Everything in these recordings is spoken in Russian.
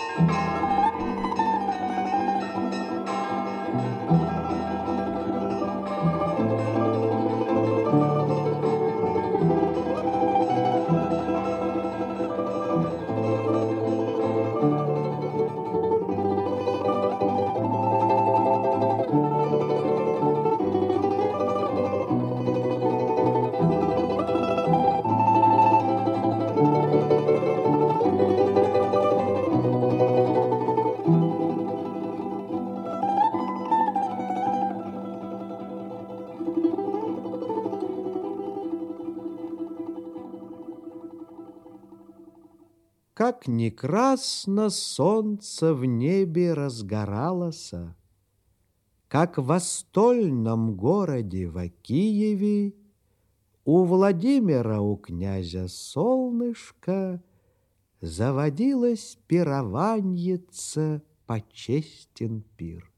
Как ни красно солнце в небе разгоралося, как в стольном городе в Киеве у Владимира, у князя солнышка, заводилось пированьице, почестен пир.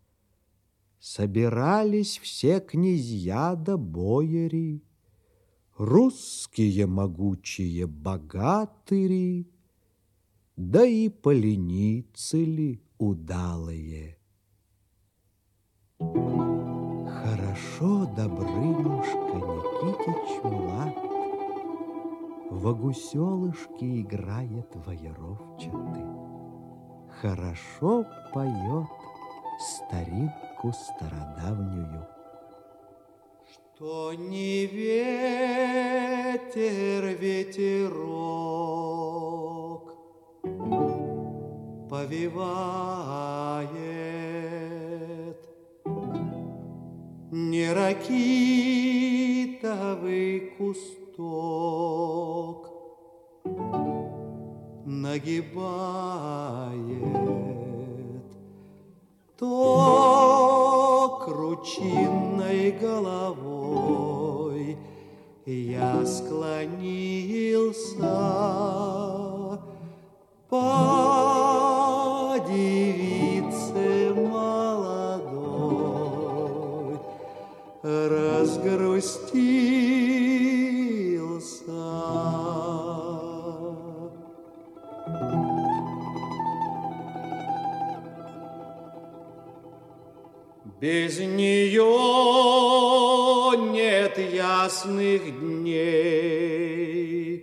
Собирались все князья да бояри, русские могучие богатыри, да и поленицы ли удалые. Хорошо Добрынюшка Никитич млад, во гуселышки играет воеровчатый, хорошо поет старинку стародавнюю. Что не ветер, ветерок повевает, не ракитовый кусток нагибает, то кручинной головой я склонился по девице молодой, разгрустился. Без нее нет ясных дней,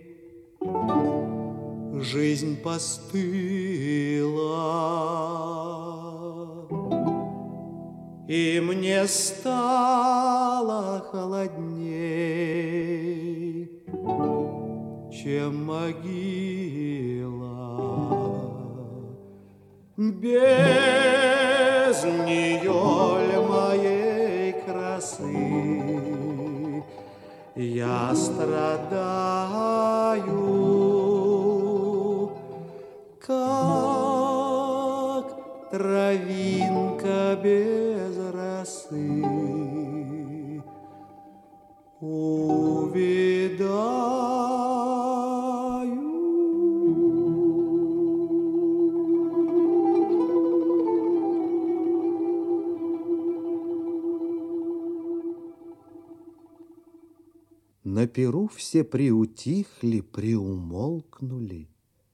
жизнь постыла, и мне стало холодней, чем могила. Без нее ли моей красы я страдаю, как травинка без росы увядаю. На пиру все приутихли, приумолкнули,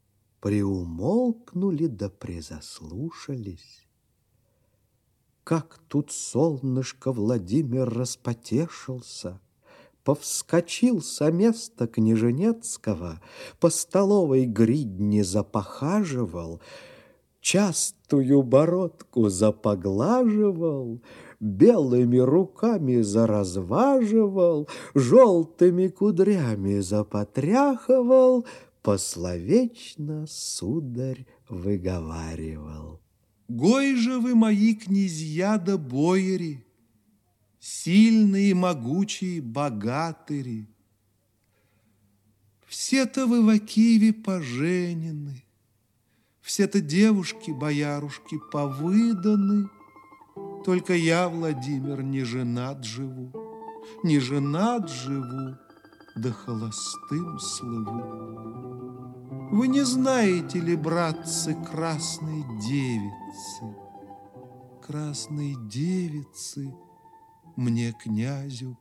да призаслушались. Как тут солнышко Владимир распотешился, повскочил со места княженецкого, по столовой гридне запохаживал, частую бородку запоглаживал, белыми руками заразваживал, желтыми кудрями запотряхивал, пословечно, сударь, выговаривал: «Гой же вы, мои князья да бояри, сильные, могучие, богатыри! Все-то вы в Киеве поженены, все-то девушки-боярушки повыданы, только я, Владимир, не женат живу, да холостым слыву. Вы не знаете ли, братцы, красной девицы, мне, князю,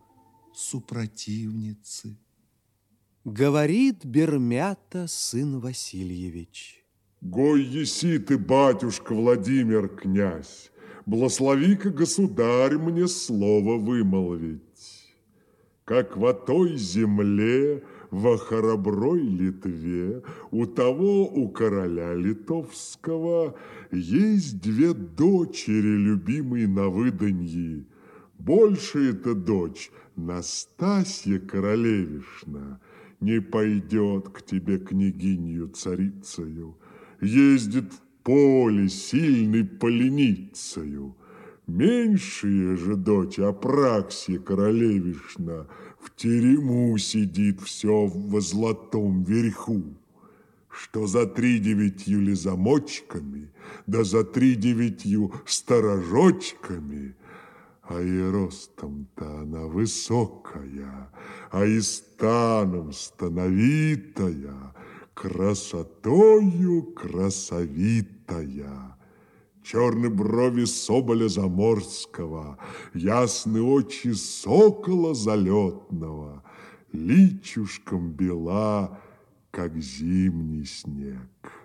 супротивницы?» Говорит Бермята сын Васильевич: Гой еси ты, батюшка Владимир, князь, благослови-ка, государь, мне слово вымолвить. Как во той земле, во хороброй Литве, у того, у короля литовского, есть две дочери, любимые на выданье. Большая-то дочь, Настасья Королевишна, не пойдет к тебе княгинью царицею, ездит в поле сильной поленицею. Меньшая же дочь, Апраксия Королевишна, в терему сидит все во золотом верху, что за 3 замочками, да за 3 сторожочками, а и ростом-то она высокая, а и станом становитая, красотою красовитая. Черные брови соболя заморского, ясные очи сокола залетного, личушком бела, как зимний снег.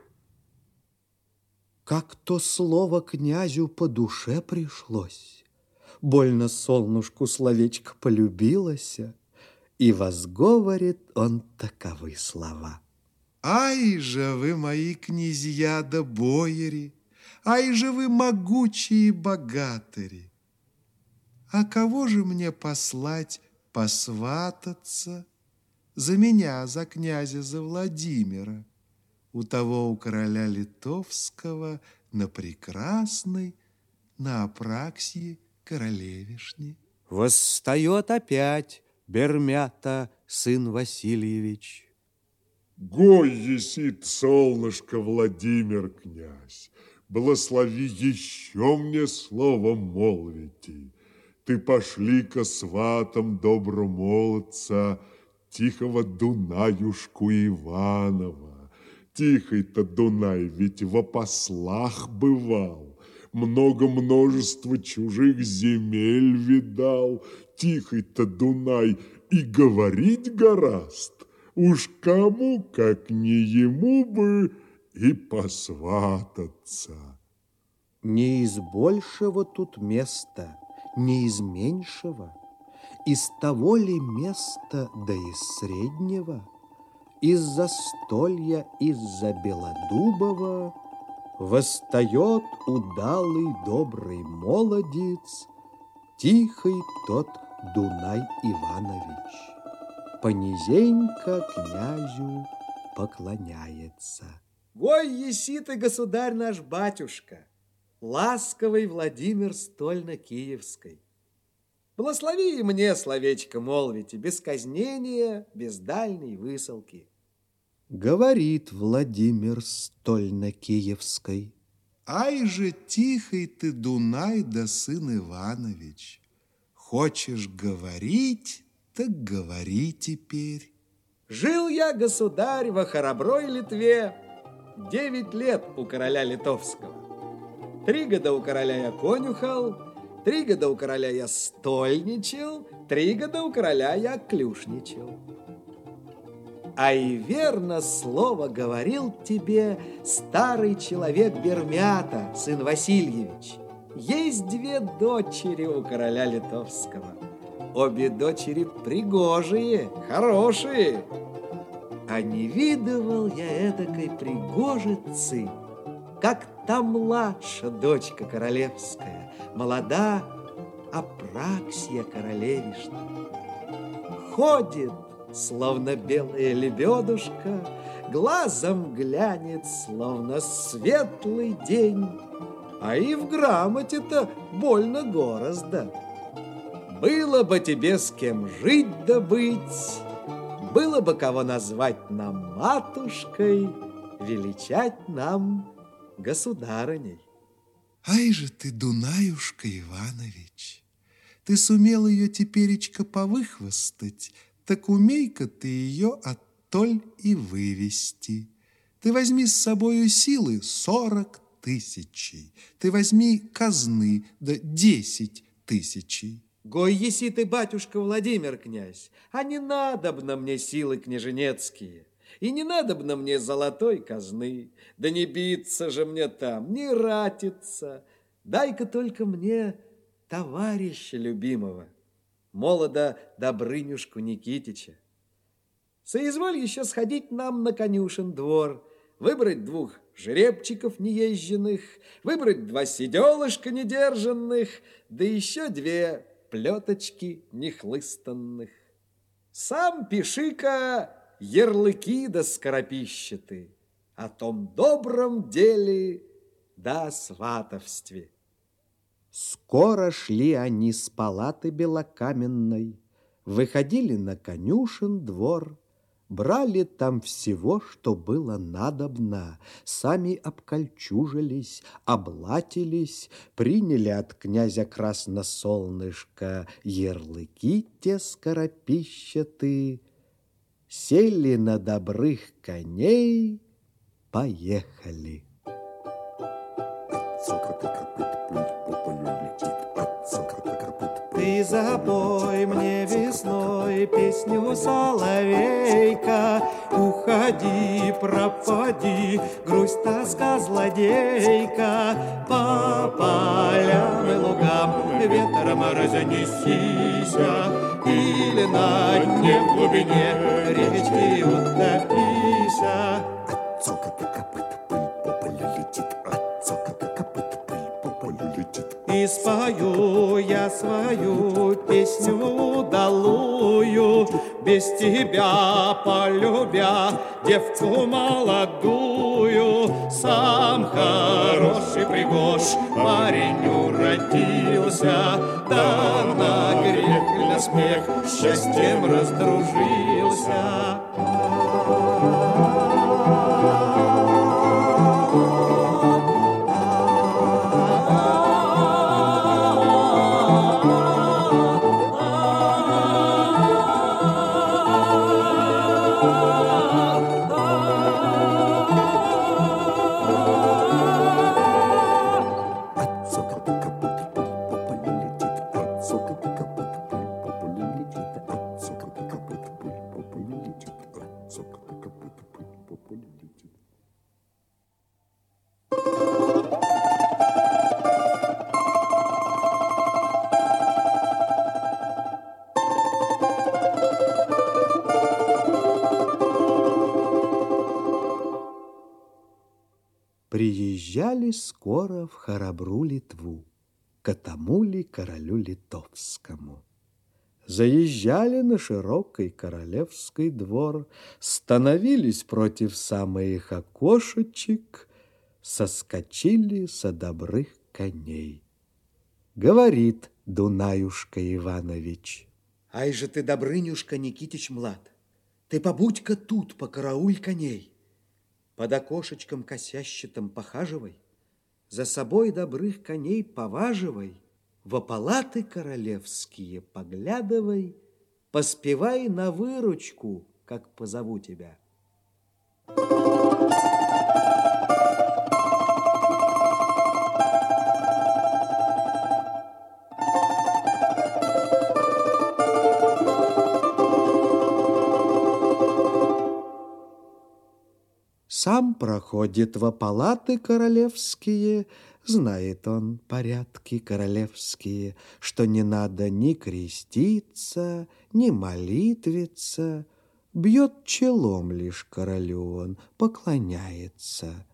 Как то слово князю по душе пришлось, больно солнышку словечко полюбилося, и возговорит он таковы слова. Ай же вы, мои князья да бояри, ай же вы, могучие богатыри! А кого же мне послать посвататься за меня, за князя, за Владимира? У того, у короля литовского, на прекрасной, на Апраксии Королевишне. Восстает опять Бермята, сын Васильевич. Гой есит, солнышко, Владимир, князь, благослови еще мне слово молвите. Ты пошли-ка сватом добромолодца, тихого Дунаюшку Иванова. Тихий-то Дунай ведь во послах бывал, много множества чужих земель видал. Тихий-то Дунай и говорить гораст. Уж кому, как не ему бы, и посвататься. Не из большего тут места, не из меньшего, из того ли места, да из среднего, из застолья, из-за Белодубова восстает удалый добрый молодец, тихий тот Дунай Иванович. Понизенько князю поклоняется. Гой еси ты, государь наш батюшка, ласковый Владимир Стольно-Киевской. Благослови и мне словечко молвите, без казнения, без дальней высылки. Говорит Владимир Стольно-Киевской. Ай же тихий ты, Дунай, да сын Иванович! Хочешь говорить, так говори теперь. Жил я, государь, во хороброй Литве 9 лет у короля литовского. 3 года у короля я конюхал, 3 года у короля я стольничал, 3 года у короля я клюшничал. А и верно слово говорил тебе старый человек Бермята, сын Васильевич. Есть 2 дочери у короля литовского. Обе дочери пригожие, хорошие. А не видывал я эдакой пригожицы, как та младшая дочка королевская, молода Апраксия Королевишна. Ходит, словно белая лебедушка, глазом глянет, словно светлый день, а и в грамоте-то больно гораздо. Было бы тебе с кем жить да быть, было бы кого назвать нам матушкой, величать нам государыней. Ай же ты, Дунаюшка Иванович! Ты сумел ее теперечка повыхвостать, так умей-ка ты ее оттоль и вывести. Ты возьми с собою силы 40 000, ты возьми казны да 10 000. Гой еси ты, батюшка Владимир, князь, а не надобно мне силы княженецкие. И не надобно мне золотой казны, да не биться же мне там, не ратиться. Дай-ка только мне товарища любимого, молода Добрынюшку Никитича. Соизволь еще сходить нам на конюшен двор, выбрать 2 жеребчиков неезженных, выбрать 2 седелышка недержанных, да еще 2 плеточки нехлыстанных. Сам пиши-ка ярлыки да скоропищеты о том добром деле да о сватовстве. Скоро шли они с палаты белокаменной, выходили на конюшен двор, брали там всего, что было надобно, сами обкольчужились, облатились, приняли от князя Красносолнышка ярлыки те скоропищеты, сели на добрых коней, поехали. Ты запой мне весной песню соловейка, уходи, пропади, грусть, тоска, злодейка, по полям и лугам ветром разнесися, или на дне в глубине речки утопися. И спою я свою песню удалую, без тебя полюбя девку молодую. Сам хороший пригож парень уродился, да на грех и на смех счастьем раздружился. Приезжали скоро в Харабру Литву, к тому ли королю литовскому. Заезжали на широкий королевский двор, становились против самых окошечек, соскочили со добрых коней. Говорит Дунаюшка Иванович: Ай же ты, Добрынюшка Никитич млад, ты побудь-ка тут, покарауль коней. Под окошечком косящитым похаживай, за собой добрых коней поваживай, во палаты королевские поглядывай, поспевай на выручку, как позову тебя. Сам проходит во палаты королевские, знает он порядки королевские, что не надо ни креститься, ни молитвиться, бьет челом лишь королю он, поклоняется.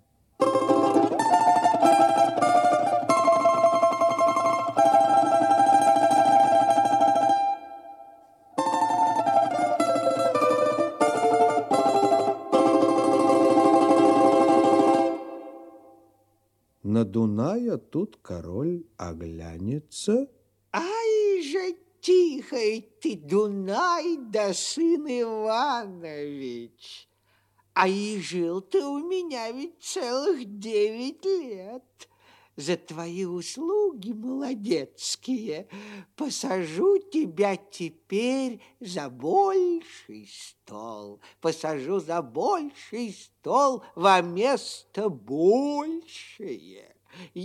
На Дуная тут король оглянется. Ай же тихой ты, Дунай, да сын Иванович! А и жил ты у меня ведь целых 9 лет. За твои услуги молодецкие посажу тебя теперь за больший стол. Посажу за больший стол во место большее.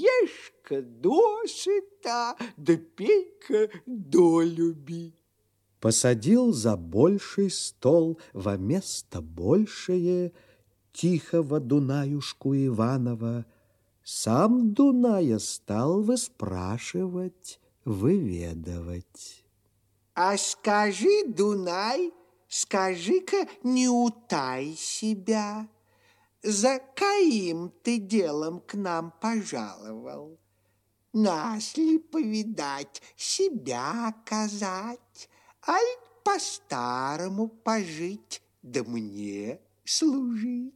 Ешь-ка досыта, да пей-ка долюби. Посадил за больший стол во место большее тихого Дунаюшку Иванова. Сам Дуная стал выспрашивать, выведывать. А скажи, Дунай, скажи-ка, не утай себя, за каким ты делом к нам пожаловал? Нас ли повидать, себя оказать, аль по-старому пожить, да мне служить?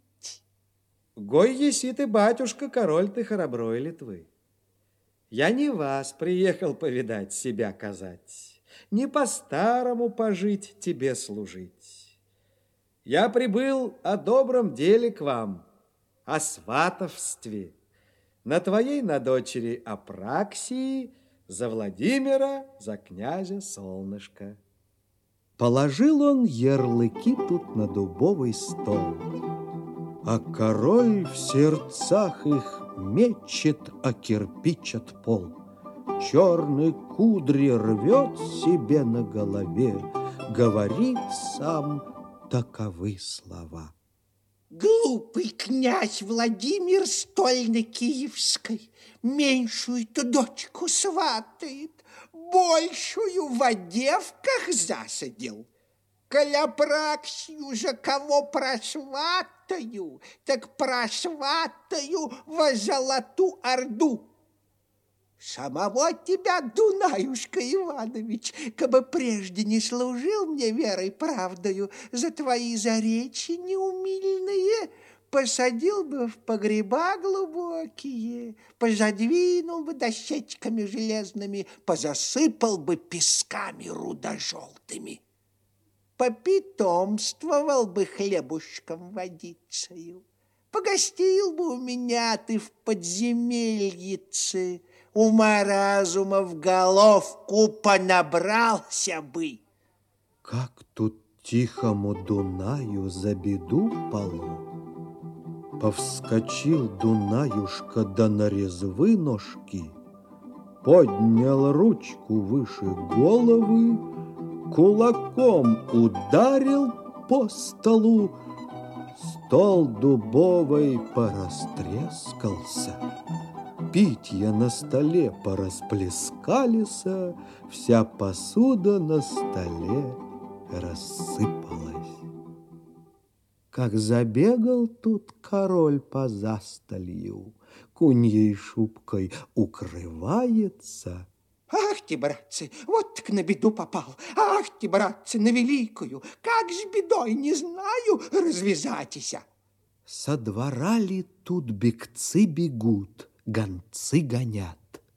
Гой еси ты, батюшка, король ты хороброй Литвы. Я не вас приехал повидать, себя казать, не по-старому пожить, тебе служить. Я прибыл о добром деле к вам, о сватовстве, на твоей, на дочери Апраксии, за Владимира, за князя Солнышко. Положил он ярлыки тут на дубовый стол, а король в сердцах их мечет, а кирпичат пол. Черные кудри рвет себе на голове, говорит сам таковы слова. Глупый князь Владимир стольно-киевской меньшую-то дочку сватает, большую в девках засадил. Коля Апраксию же кого просватаю, так просватаю во Золоту Орду. Самого тебя, Дунаюшка Иванович, кабы прежде не служил мне верой правдою, за твои заречи неумильные посадил бы в погреба глубокие, позадвинул бы дощечками железными, позасыпал бы песками рудожелтыми. Попитомствовал бы хлебушком водицею, погостил бы у меня ты в подземельице, ума-разума в головку понабрался бы. Как тут тихому Дунаю за беду полу. Повскочил Дунаюшка да на резвы ножки, поднял ручку выше головы, кулаком ударил по столу. Стол дубовый порастрескался, питья на столе порасплескались, вся посуда на столе рассыпалась. Как забегал тут король по застолью, куньей шубкой укрывается. Ах ты, братцы, вот так на беду попал. Ах ты, братцы, на великую. Как с бедой, не знаю, развязатися. Со двора ли тут бегцы бегут, гонцы гонят.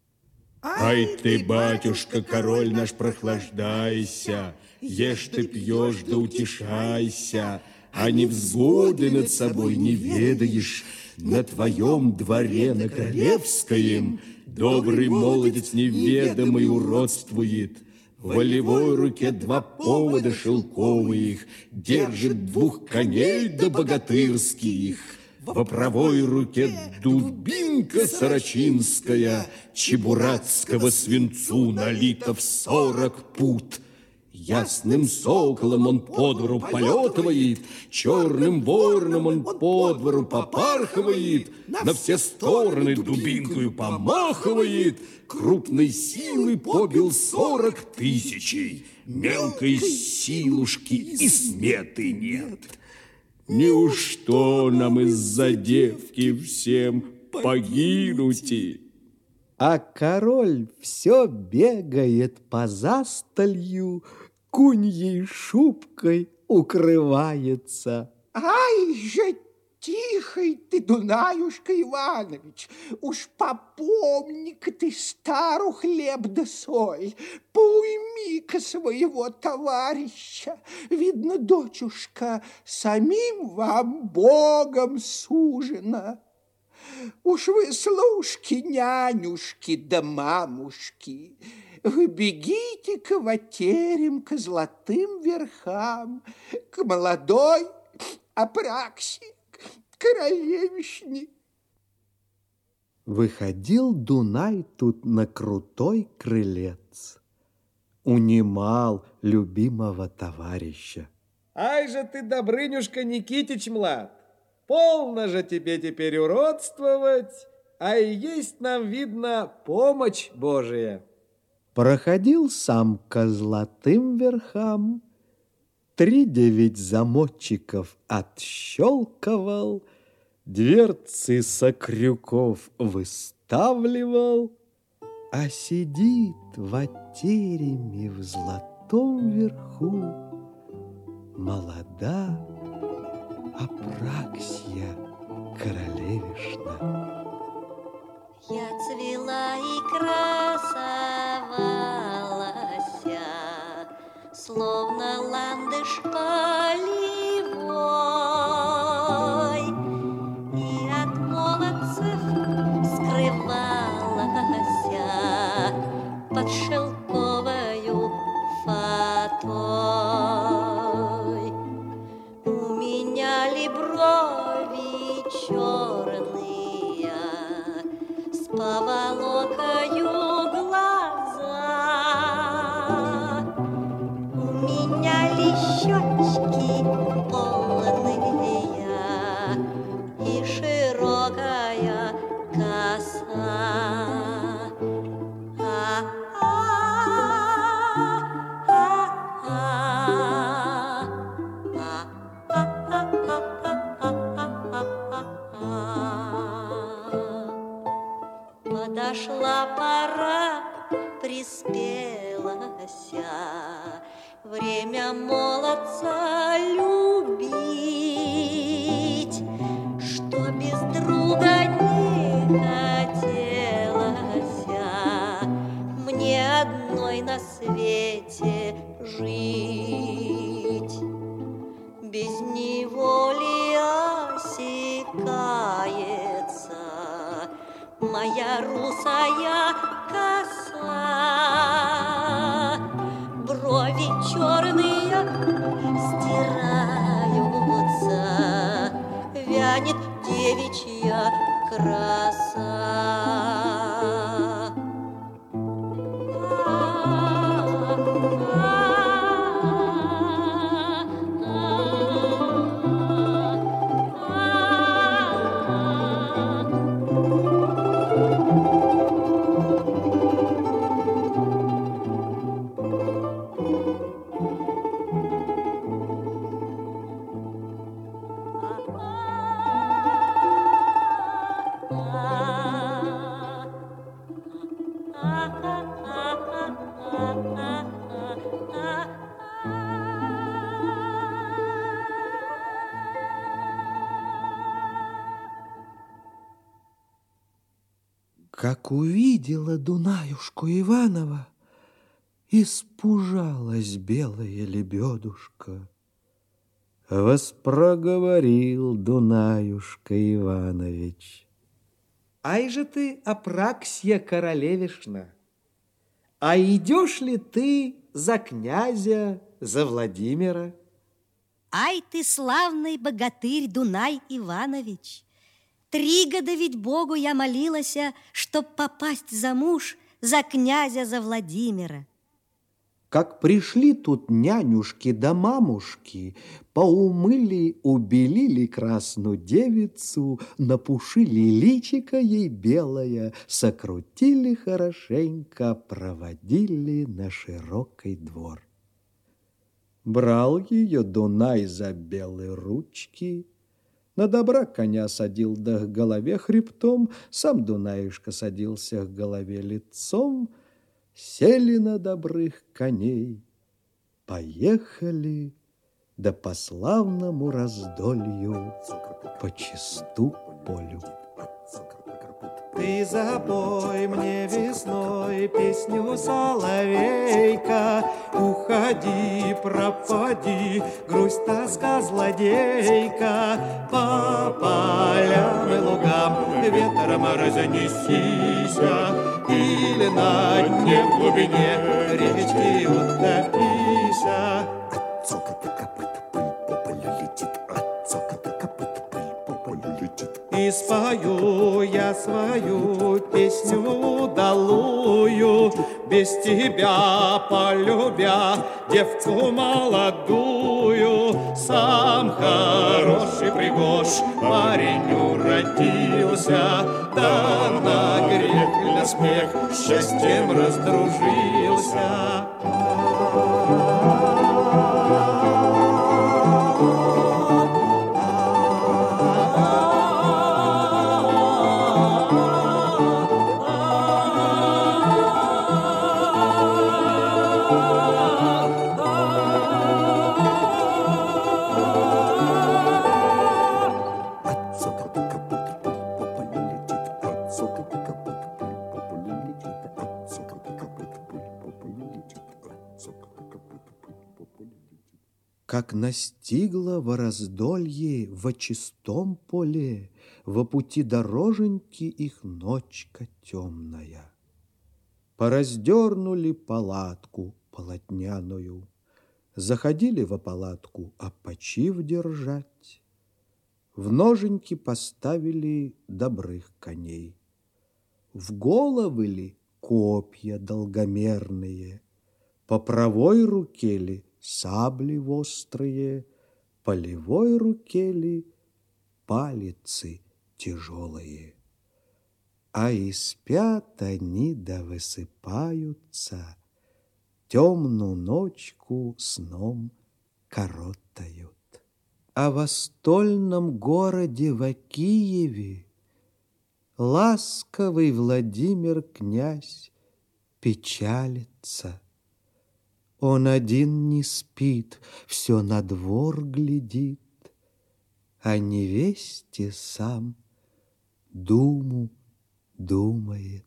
Ай ты, батюшка, король наш, прохлаждайся, ешь ты пьешь, да утешайся, а невзгоды над собой не ведаешь. На твоем дворе, на королевском, добрый молодец неведомый уродствует. В волевой руке два повода шелковых, держит двух коней да богатырских. Во правой руке дубинка сорочинская, чебурацкого свинцу налита в 40 пуд. Ясным соколом он по двору полетывает, черным вороном он по двору попархивает, на все стороны дубинкою помахивает, крупной силы побил 40 000, мелкой силушки и сметы нет. Неужто нам из-за девки всем погинуть? А король все бегает по застолью, куньей шубкой укрывается. Ай же тихой ты, Дунаюшка Иванович, уж попомни-ка ты стару хлеб да соль, поуйми-ка своего товарища. Видно, дочушка, самим вам Богом сужена. Уж вы служки, нянюшки да мамушки, вы бегите к ватерям, к золотым верхам, к молодой Апраксии, к королевишне. Выходил Дунай тут на крутой крылец. унимал любимого товарища. Ай же ты, Добрынюшка Никитич млад, полно же тебе теперь уродствовать, а и есть нам, видно, помощь Божия. Проходил сам ко золотым верхам, 3-9 замочков отщелковал, дверцы со крюков выставливал, а сидит в тереме в золотом верху молода Апраксия королевишна. Я цвела и красовалася, словно ландыш полевой, и от молодцев скрывалася под шелковою фатой. У меня ли брови черные, с поволокою глаза, у меня ли щечки полные и широкая коса. Подошла пора, приспелася, время молодца любить, что без друга не хотелося мне одной на свете жить. Без него ли осекается моя русая коса, брови черные стираются, вянет девичья краса. Как увидела Дунаюшку Иванова, испужалась белая лебедушка. Воспроговорил Дунаюшка Иванович: Ай же ты, Апраксия королевишна, а идешь ли ты за князя, за Владимира? Ай ты, славный богатырь Дунай Иванович! 3 года ведь Богу я молилася, чтоб попасть замуж за князя, за Владимира. Как пришли тут нянюшки да мамушки, поумыли, убелили красную девицу, напушили личико ей белое, сокрутили хорошенько, проводили на широкий двор. Брал ее Дунай за белые ручки, на добра коня садил да к голове хребтом, сам Дунаюшка садился к голове лицом, сели на добрых коней, поехали, да по славному раздолью по чисту полю. Ты запой мне весной песню соловейка, уходи, пропади, грусть, тоска, злодейка, по полям и лугам ветром разнесися, или на дне в глубине речки утопися. От цокота копыт пыль по полю летит, от цокота копыт пыль по полю летит. и спою я свою песню удалую, без тебя полюбя девку молодую. Сам хороший пригож парень уродился, да на грех и на смех счастьем раздружился. Как настигла во раздолье, во чистом поле, во пути дороженьки их ночка темная. Пораздернули палатку полотняную, заходили во палатку опочив держать, в ноженьки поставили добрых коней, в головы ли копья долгомерные, по правой руке ли сабли острые, по левой руке ли палицы тяжелые. А и спят они да высыпаются, темную ночку сном коротают. А во стольном городе во Киеве ласковый Владимир князь печалится. Он один не спит, все на двор глядит, о невесте сам думу думает.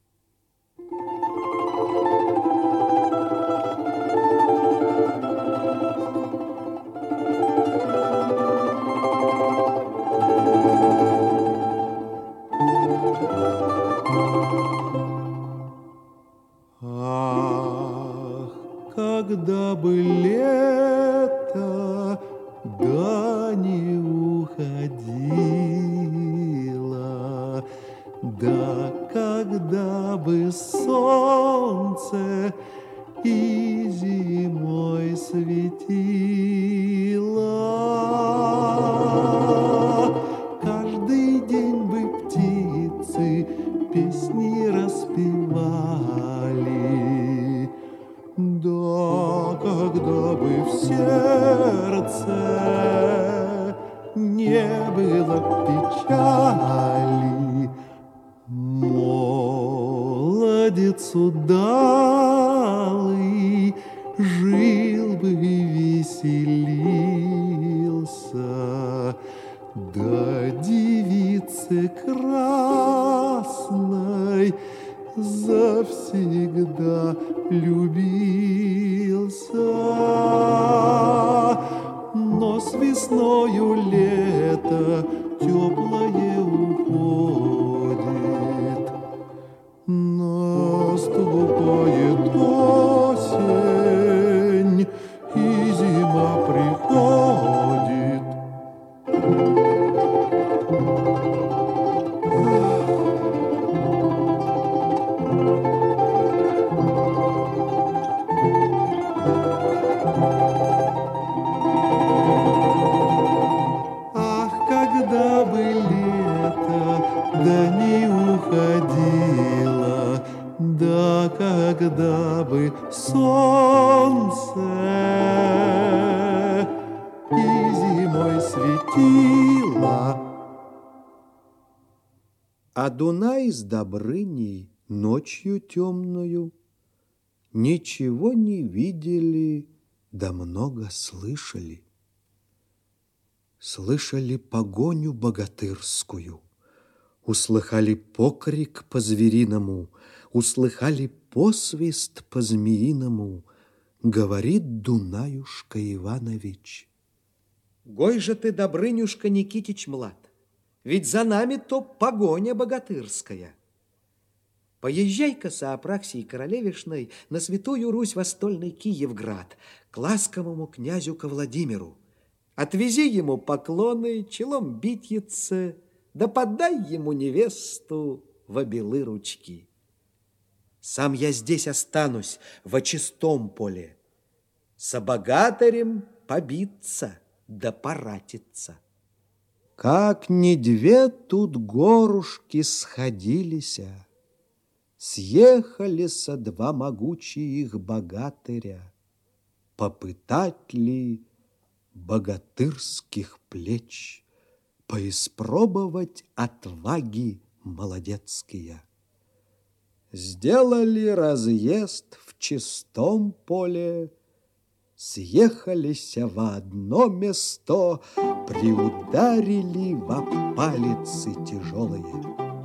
Когда бы лето, да не уходило, да когда бы солнце и зимой светило, каждый день бы птицы песни распевали, да когда бы в сердце не было печали, молодец удалый жил бы и веселился, да девице красной завсегда любился. Но с весною лето теплое уходит, наступает осень, и зима приходит. Когда бы солнце и зимой светило. А Дунай с Добрыней ночью темную ничего не видели, да много слышали. Слышали погоню богатырскую, услыхали покрик по-звериному, услыхали посвист по-змеиному, говорит Дунаюшка Иванович. Гой же ты, Добрынюшка Никитич млад, ведь за нами то погоня богатырская. Поезжай-ка со Апраксией Королевишной на Святую Русь Востольный Киевград к ласковому князю ко Владимиру. Отвези ему поклоны, челом битьице, да подай ему невесту в обелы ручки. Сам я здесь останусь, во чистом поле, со богатырем побиться да поратиться. Как ни две тут горушки сходилися, съехалися два могучие их богатыря, попытать ли богатырских плеч, поиспробовать отваги молодецкие. Сделали разъезд в чистом поле, съехалися во одно место, приударили во палицы тяжелые.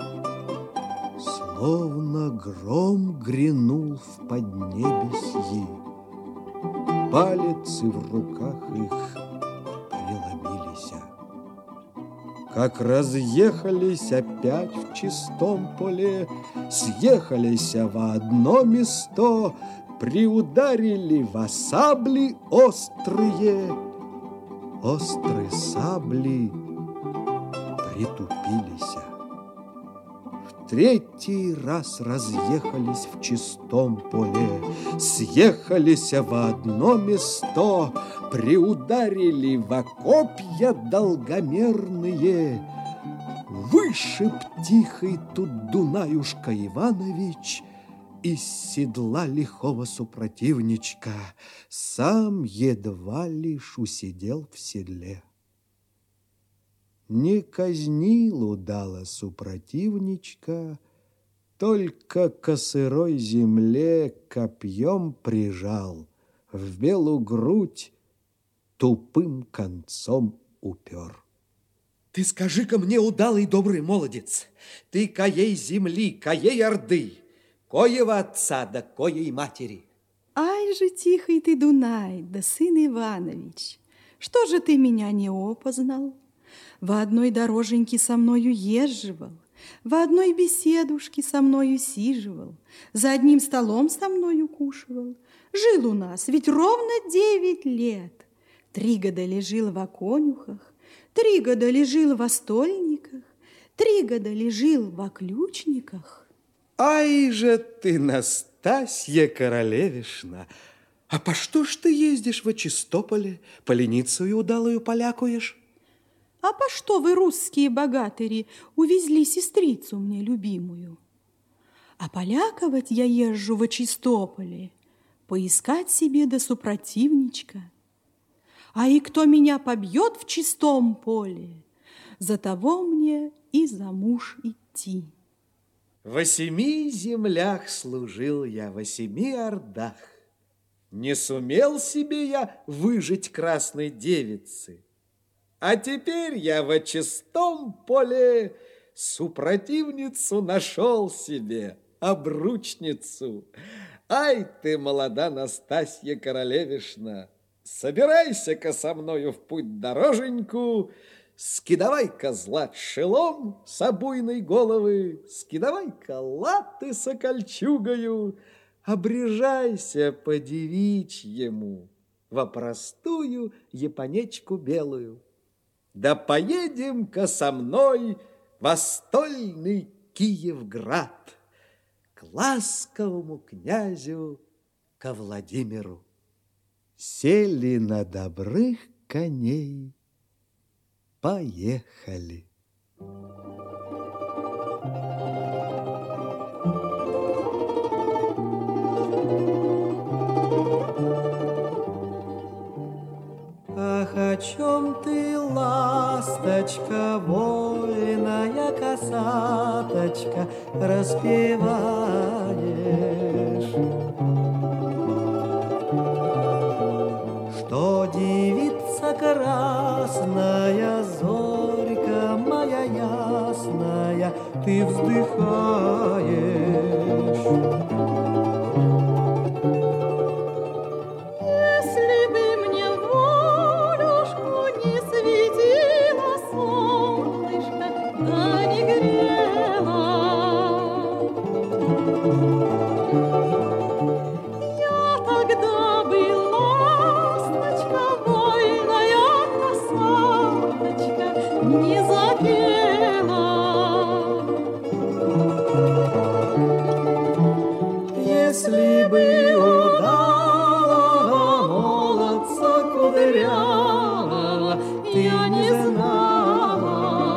Словно гром грянул в поднебесье, палицы в руках их преломились. Как разъехались опять в чистом поле, съехались во одно место, приударили во сабли острые. Острые сабли притупились. В третий раз разъехались в чистом поле, съехались во одно место, приударили во копья долгомерные. Вышиб тихий тут Дунаюшка Иванович из седла лихого супротивничка, сам едва лишь усидел в седле. Не казнил удало супротивничка, только к сырой земле копьем прижал, в белую грудь тупым концом упер. Ты скажи-ка мне, удалый добрый молодец, ты коей земли, коей орды, коего отца да коей матери? Ай же тихий ты, Дунай, да сын Иванович, что же ты меня не опознал? В одной дороженьке со мною езживал, в одной беседушке со мною сиживал, за одним столом со мною кушивал. Жил у нас ведь ровно 9 лет. 3 года лежил во конюхах, 3 года лежил во стольниках, 3 года лежил во ключниках. Ай же ты, Настасья Королевишна, а по что ж ты ездишь во Чистополе, поленицею удалую полякуешь? А по что вы, русские богатыри, увезли сестрицу мне любимую? А поляковать я езжу во Чистополе, поискать себе да супротивничка. А и кто меня побьет в чистом поле, за того мне и за муж идти. Во 7 землях служил я, во 7 ордах. Не сумел себе я выжить красной девицы. А теперь я во чистом поле супротивницу нашел себе, обручницу. Ай ты, молода Настасья Королевишна, собирайся-ка со мною в путь дороженьку, скидавай-ка злат шелом с обуйной головы, скидавай-ка латы с окольчугою, обрежайся по девичьему во простую японечку белую. Да поедем-ка со мной во стольный Киевград к ласковому князю, ко Владимиру. Сели на добрых коней, поехали. Ах, о чем ты, ласточка, вольная косаточка, распеваешь? Что девица красная, зорька моя ясная, ты вздыхаешь? Не запела. Если бы удалого молодца кудрявого ты не знала,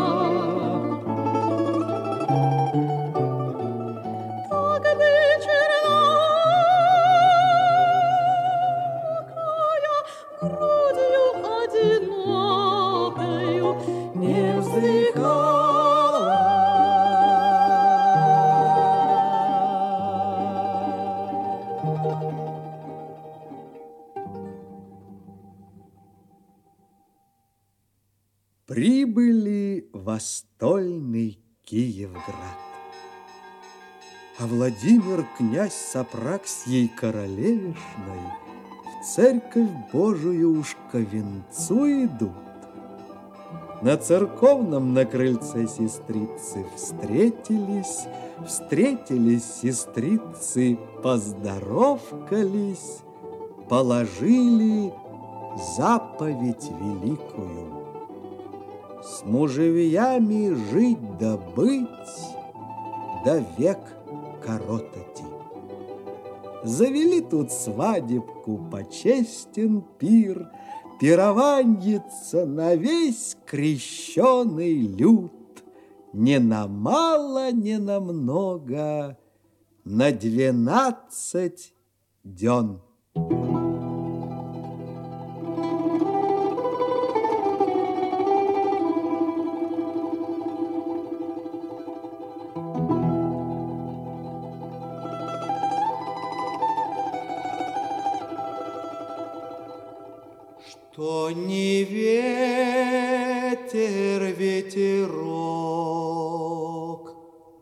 так бы чернокая грудью одинокою не вздыхала. Прибыли во стольный Киевград. А Владимир, князь с Апраксией королевишной, в церковь Божию уж ко венцу идут. На церковном на крыльце сестрицы встретились сестрицы, поздоровкались, положили заповедь великую. С мужевьями жить да быть, да век коротати. Завели тут свадебку, почестен пир, пированьица на весь крещеный люд. Не на мало, не на много, на 12 дён. Что не ветер, ветерок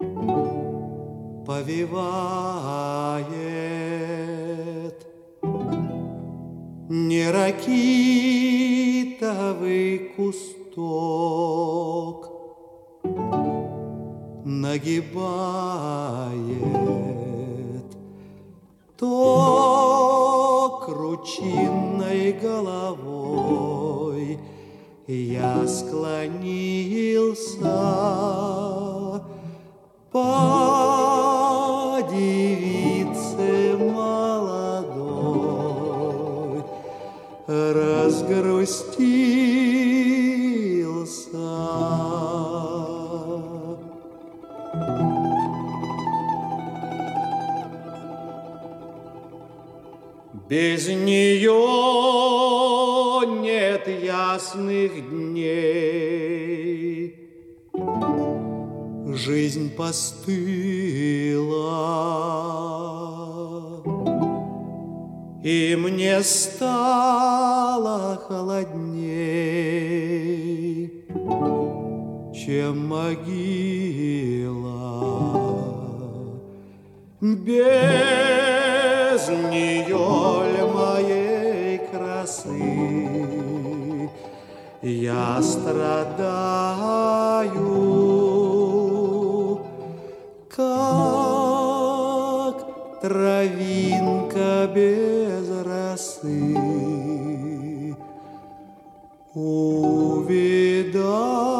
повивает, не ракитовый кусток нагибает, то кручинной головой я склонился по девице молодой, разгрустился. Без нее нет ясных дней, жизнь постыла, и мне стало холодней, чем могила. Без нее ль моей красы я страдаю, как травинка без росы. Увидал